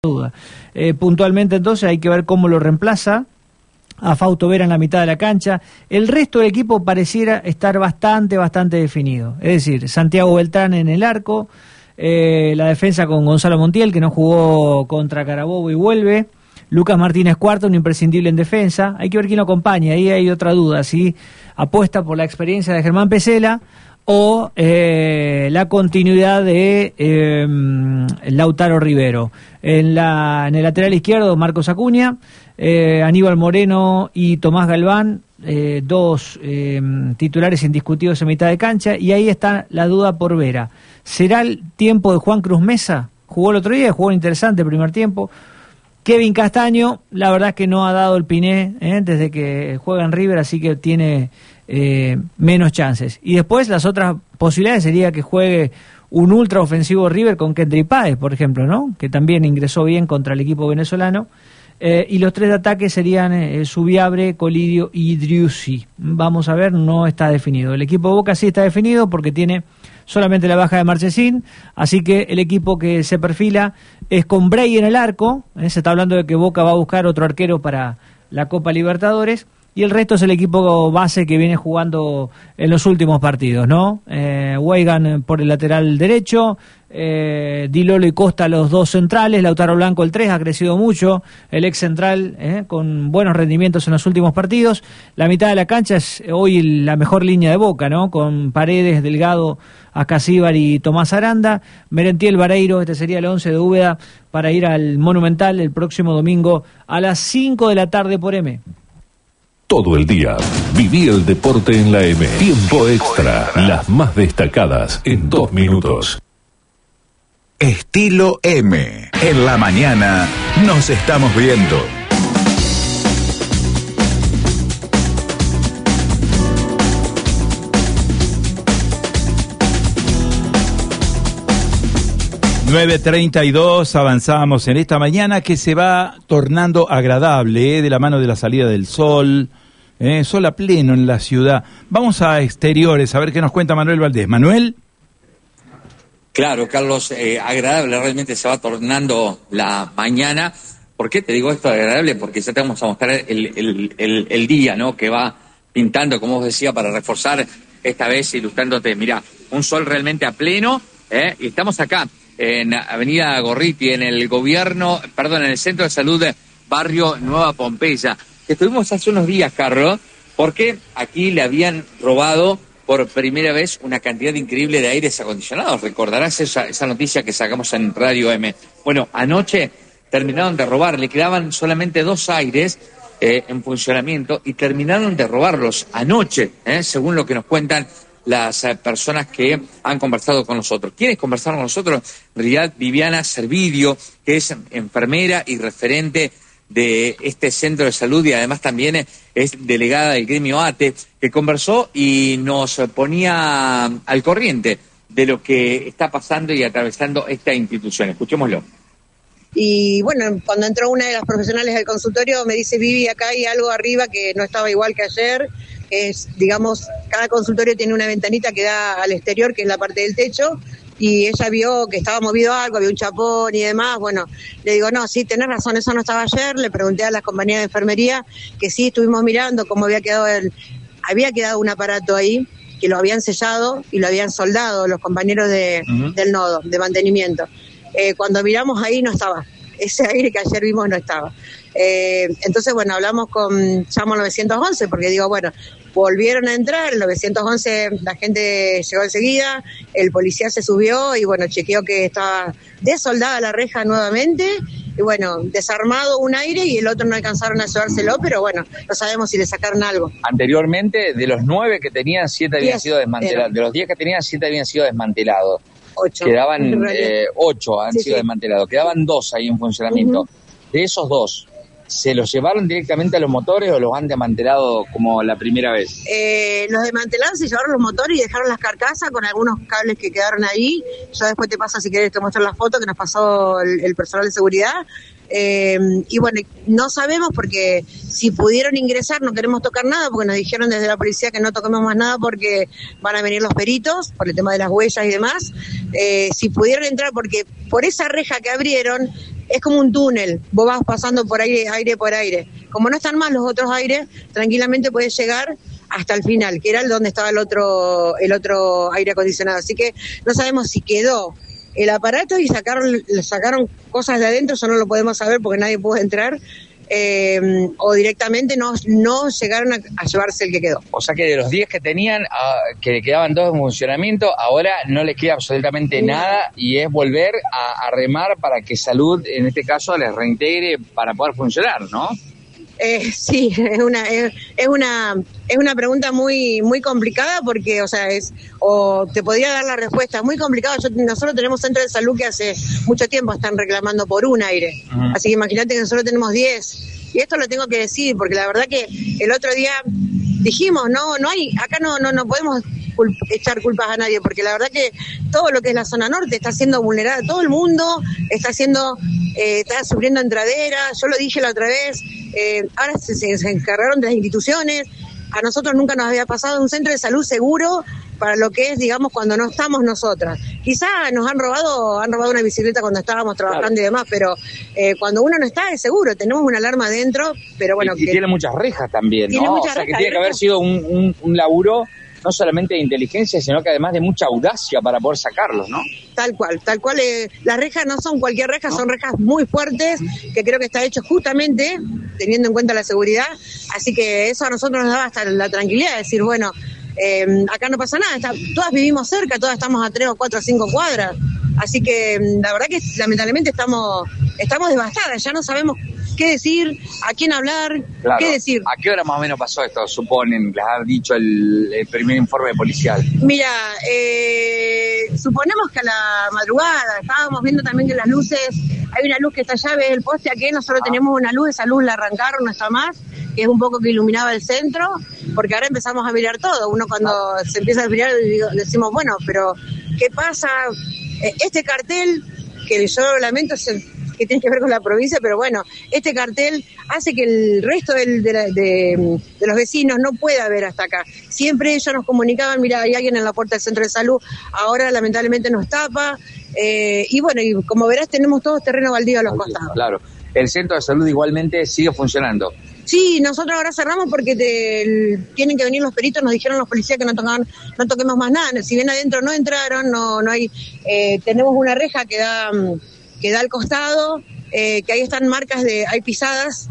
duda. Puntualmente entonces hay que ver cómo lo reemplaza a Fausto Vera en la mitad de la cancha. El resto del equipo pareciera estar bastante definido. Es decir, Santiago Beltrán en el arco, la defensa con Gonzalo Montiel, que no jugó contra Carabobo y vuelve. Lucas Martínez cuarto, un imprescindible en defensa. Hay que ver quién lo acompaña, ahí hay otra duda, si apuesta por la experiencia de Germán Pesela o la continuidad de Lautaro Rivero. En el lateral izquierdo, Marcos Acuña, Aníbal Moreno y Tomás Galván, dos titulares indiscutidos en mitad de cancha, y ahí está la duda por Vera. ¿Será el tiempo de Juan Cruz Mesa? Jugó el otro día, jugó interesante el primer tiempo. Kevin Castaño, la verdad es que no ha dado el piné desde que juega en River, así que tiene menos chances. Y después las otras posibilidades sería que juegue un ultra ofensivo River con Kendry Páez, por ejemplo, ¿no? Que también ingresó bien contra el equipo venezolano. Y los tres de ataque serían Subiabre, Colidio y Driussi. Vamos a ver, no está definido. El equipo de Boca sí está definido porque tiene solamente la baja de Marchesín, así que el equipo que se perfila es con Brey en el arco. Se está hablando de que Boca va a buscar otro arquero para la Copa Libertadores, y el resto es el equipo base que viene jugando en los últimos partidos, ¿no? Weigan por el lateral derecho, Di Lolo y Costa los dos centrales, Lautaro Blanco el 3, ha crecido mucho, el ex central con buenos rendimientos en los últimos partidos. La mitad de la cancha es hoy la mejor línea de Boca, ¿no? Con Paredes, Delgado, Ascasíbar y Tomás Aranda, Merentiel, Vareiro, este sería el 11 de Úbeda para ir al Monumental el próximo domingo a las 5 de la tarde por M. Todo el día, viví el deporte en la M. Tiempo extra, las más destacadas en 2 minutos. Estilo M. En la mañana nos estamos viendo. ...9:32, avanzamos en esta mañana que se va tornando agradable, de la mano de la salida del sol, sol a pleno en la ciudad. Vamos a exteriores, a ver qué nos cuenta Manuel Valdés. ¿Manuel? Claro, Carlos, agradable, realmente se va tornando la mañana. ¿Por qué te digo esto agradable? Porque ya te vamos a mostrar el día, ¿no? Que va pintando, como os decía, para reforzar esta vez, ilustrándote. Mirá, un sol realmente a pleno, y estamos acá en Avenida Gorriti, en el en el Centro de Salud de Barrio Nueva Pompeya, que estuvimos hace unos días, Carlos, porque aquí le habían robado por primera vez una cantidad increíble de aires acondicionados. Recordarás esa noticia que sacamos en Radio M. Bueno, anoche terminaron de robar, le quedaban solamente 2 aires en funcionamiento y terminaron de robarlos anoche, según lo que nos cuentan las personas que han conversado con nosotros. ¿Quiénes conversaron con nosotros? En realidad, Viviana Servidio, que es enfermera y referente de este centro de salud y además también es delegada del gremio ATE, que conversó y nos ponía al corriente de lo que está pasando y atravesando esta institución. Escuchémoslo. Y bueno, cuando entró una de las profesionales del consultorio me dice: Vivi, acá hay algo arriba que no estaba igual que ayer. Es, digamos, cada consultorio tiene una ventanita que da al exterior, que es la parte del techo, y ella vio que estaba movido algo, había un chapón y demás. Bueno, le digo, no, sí, tenés razón, eso no estaba ayer. Le pregunté a las compañías de enfermería, que sí, estuvimos mirando cómo había quedado un aparato ahí, que lo habían sellado y lo habían soldado los compañeros del nodo, de mantenimiento. Cuando miramos ahí no estaba, ese aire que ayer vimos no estaba. Entonces, bueno, llamo al 911, porque digo, bueno, volvieron a entrar, el 911, la gente llegó enseguida, el policía se subió y bueno, chequeó que estaba desoldada la reja nuevamente, y bueno, desarmado un aire y el otro no alcanzaron a llevárselo, pero bueno, no sabemos si le sacaron algo. Anteriormente, de los 9 que tenían, 7 habían sido desmantelados. De los 10 que tenían, 7 habían sido desmantelados. 8. Quedaban 8 han sido desmantelados. Quedaban 2 ahí en funcionamiento. De esos 2, ¿se los llevaron directamente a los motores o los han desmantelado como la primera vez? Los desmantelaron, se llevaron los motores y dejaron las carcasas con algunos cables que quedaron ahí. Yo después te paso, si querés, te muestro la foto que nos pasó el personal de seguridad. Y bueno, no sabemos porque si pudieron ingresar no queremos tocar nada, porque nos dijeron desde la policía que no toquemos más nada porque van a venir los peritos por el tema de las huellas y demás. Si pudieron entrar, porque por esa reja que abrieron es como un túnel, vos vas pasando por aire por aire. Como no están más los otros aires, tranquilamente podés llegar hasta el final, que era donde estaba el otro aire acondicionado. Así que no sabemos si quedó el aparato y sacaron cosas de adentro, eso no lo podemos saber porque nadie pudo entrar, o directamente no llegaron a llevarse el que quedó. O sea que de los 10 que tenían, que quedaban todos en funcionamiento, ahora no les queda absolutamente nada y es volver a remar para que Salud, en este caso, les reintegre para poder funcionar, ¿no? Sí, es una pregunta muy muy complicada porque, o te podría dar la respuesta, es muy complicado. Nosotros tenemos centros de salud que hace mucho tiempo están reclamando por un aire, así que imagínate que nosotros tenemos 10, y esto lo tengo que decir porque la verdad que el otro día dijimos, acá no podemos echar culpas a nadie, porque la verdad que todo lo que es la zona norte está siendo vulnerada, todo el mundo está sufriendo entraderas. Yo lo dije la otra vez, ahora se encargaron de las instituciones. A nosotros nunca nos había pasado un centro de salud seguro para lo que es, digamos, cuando no estamos nosotras. Quizá nos han robado una bicicleta cuando estábamos trabajando, claro, y demás, pero cuando uno no está es seguro, tenemos una alarma adentro, pero bueno. Y tiene muchas rejas también, ¿no? Tiene muchas rejas, que tiene que haber sido un laburo no solamente de inteligencia, sino que además de mucha audacia para poder sacarlos, ¿no? Tal cual. Las rejas no son cualquier reja, son rejas muy fuertes, que creo que está hecho justamente teniendo en cuenta la seguridad, así que eso a nosotros nos da hasta la tranquilidad de decir, bueno, acá no pasa nada, todas vivimos cerca, todas estamos a 3 o 4 o 5 cuadras, así que la verdad que lamentablemente estamos devastadas, ya no sabemos qué decir, a quién hablar, claro, qué decir. ¿A qué hora más o menos pasó esto, suponen, les ha dicho el primer informe policial? Mira, suponemos que a la madrugada, estábamos viendo también que las luces, hay una luz que está allá, ves el poste aquí, nosotros teníamos una luz, esa luz la arrancaron, no está más, que es un poco que iluminaba el centro, porque ahora empezamos a mirar todo. Uno cuando se empieza a mirar decimos, bueno, pero ¿qué pasa? Este cartel, que yo lamento, que tiene que ver con la provincia, pero bueno, este cartel hace que el resto de los vecinos no pueda ver hasta acá. Siempre ellos nos comunicaban, mira, hay alguien en la puerta del centro de salud, ahora lamentablemente nos tapa, y bueno, y como verás tenemos todos terreno baldío a los costados. Claro, el centro de salud igualmente sigue funcionando. Sí, nosotros ahora cerramos porque tienen que venir los peritos, nos dijeron los policías que no toquemos más nada, si bien adentro no entraron, no hay, tenemos una reja que da al costado, que ahí están marcas hay pisadas,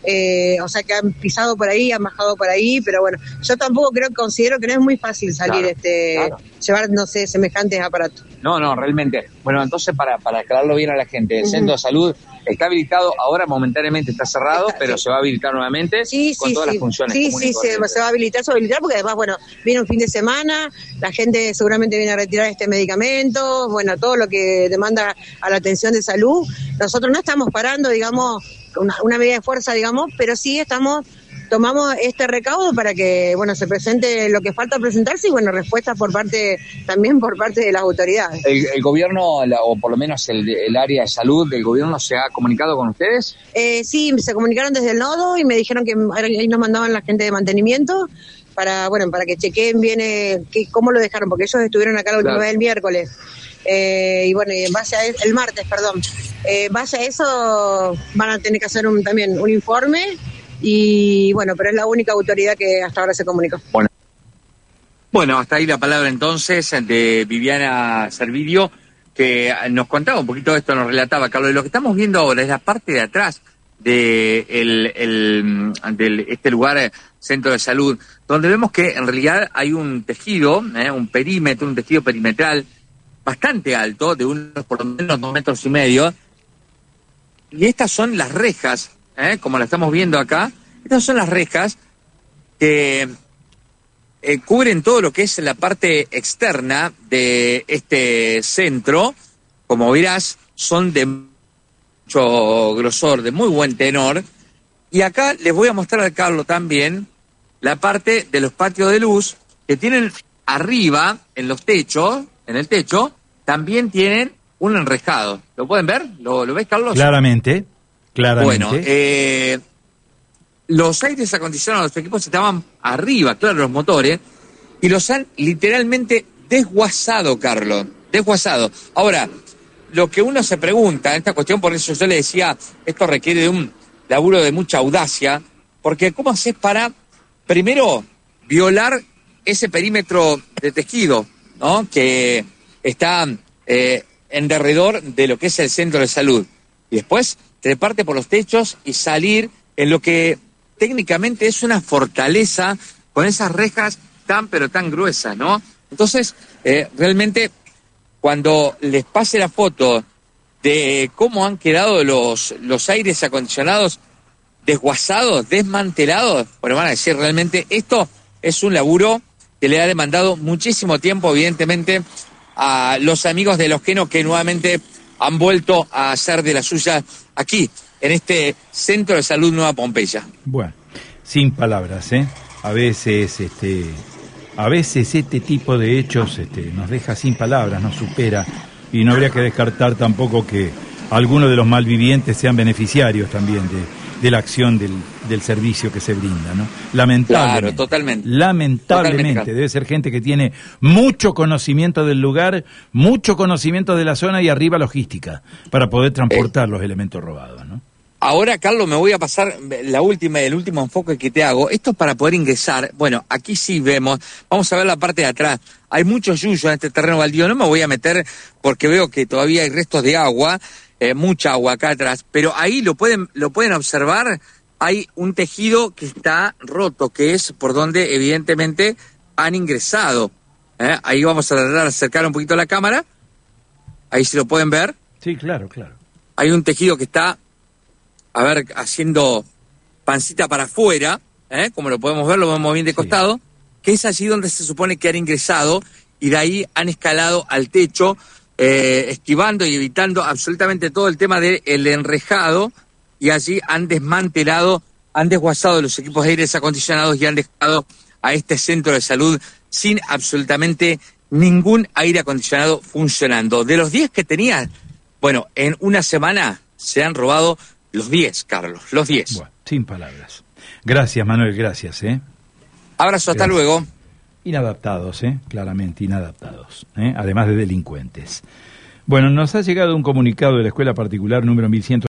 o sea que han pisado por ahí, han bajado por ahí, pero bueno, yo tampoco considero que no es muy fácil salir, claro. Llevar, no sé, semejantes aparatos. No, realmente. Bueno, entonces para aclararlo bien a la gente, el centro de salud está habilitado, ahora momentáneamente está cerrado, pero se va a habilitar nuevamente con todas las funciones. Sí, se va a habilitar, porque además, bueno, viene un fin de semana, la gente seguramente viene a retirar este medicamento, bueno, todo lo que demanda a la atención de salud. Nosotros no estamos parando, digamos, una medida de fuerza, digamos, pero sí tomamos este recaudo para que, bueno, se presente lo que falta presentarse y, bueno, respuestas también por parte de las autoridades. ¿El gobierno, o por lo menos el área de salud del gobierno, se ha comunicado con ustedes? Sí, se comunicaron desde el nodo y me dijeron que ahí nos mandaban la gente de mantenimiento para que chequeen bien cómo lo dejaron, porque ellos estuvieron acá la última vez el miércoles. Y bueno, y en base a el martes, perdón. En base a eso van a tener que hacer también un informe. Y bueno, pero es la única autoridad que hasta ahora se comunicó. Bueno, hasta ahí la palabra entonces de Viviana Servidio, que nos contaba un poquito de esto, nos relataba, Carlos. Lo que estamos viendo ahora es la parte de atrás de este lugar, centro de salud, donde vemos que en realidad hay un tejido, un perímetro, un tejido perimetral bastante alto, de por lo menos 2,5 metros. Y estas son las rejas, como la estamos viendo acá. Estas son las rejas que cubren todo lo que es la parte externa de este centro. Como verás, son de mucho grosor, de muy buen tenor. Y acá les voy a mostrar a Carlos también la parte de los patios de luz que tienen arriba, en el techo, también tienen un enrejado. ¿Lo pueden ver? ¿Lo ves, Carlos? Claramente. Bueno, los aires acondicionados, los equipos estaban arriba, claro, los motores, y los han literalmente desguazado, Carlos. Desguazado. Ahora, lo que uno se pregunta en esta cuestión, por eso yo le decía, esto requiere de un laburo de mucha audacia, porque ¿cómo haces para, primero, violar ese perímetro de tejido, ¿no?, que está en derredor de lo que es el centro de salud? Y después treparte por los techos y salir en lo que técnicamente es una fortaleza con esas rejas tan pero tan gruesas, ¿no? Entonces, realmente, cuando les pase la foto de cómo han quedado los aires acondicionados desguazados, desmantelados, bueno, van a decir, realmente esto es un laburo que le ha demandado muchísimo tiempo, evidentemente, a los amigos de Los Quenos, que nuevamente han vuelto a hacer de la suya aquí, en este Centro de Salud Nueva Pompeya. Bueno, sin palabras, ¿eh? A veces este tipo de hechos nos deja sin palabras, nos supera, y no habría que descartar tampoco que algunos de los malvivientes sean beneficiarios también de la acción del servicio que se brinda, ¿no? Lamentablemente. Claro, totalmente. Lamentablemente, debe ser gente que tiene mucho conocimiento del lugar, mucho conocimiento de la zona y arriba logística, para poder transportar los elementos robados, ¿no? Ahora, Carlos, me voy a pasar el último enfoque que te hago. Esto es para poder ingresar. Bueno, aquí sí vemos, vamos a ver la parte de atrás. Hay mucho yuyo en este terreno baldío. No me voy a meter porque veo que todavía hay restos de agua, mucha agua acá atrás. Pero ahí lo pueden observar. Hay un tejido que está roto, que es por donde evidentemente han ingresado. Ahí vamos a tratar de acercar un poquito la cámara. Ahí se lo pueden ver. Sí, claro, claro. Hay un tejido que está, haciendo pancita para afuera, como lo podemos ver, lo vemos bien de costado, que es allí donde se supone que han ingresado, y de ahí han escalado al techo, esquivando y evitando absolutamente todo el tema del enrejado, y allí han desmantelado, han desguazado los equipos de aires acondicionados y han dejado a este centro de salud sin absolutamente ningún aire acondicionado funcionando. De los 10 que tenía, bueno, en una semana se han robado los 10, Carlos, los 10. Bueno, sin palabras. Gracias, Manuel, gracias, Abrazo, hasta luego. Inadaptados, claramente inadaptados, además de delincuentes. Bueno, nos ha llegado un comunicado de la Escuela Particular número 1100.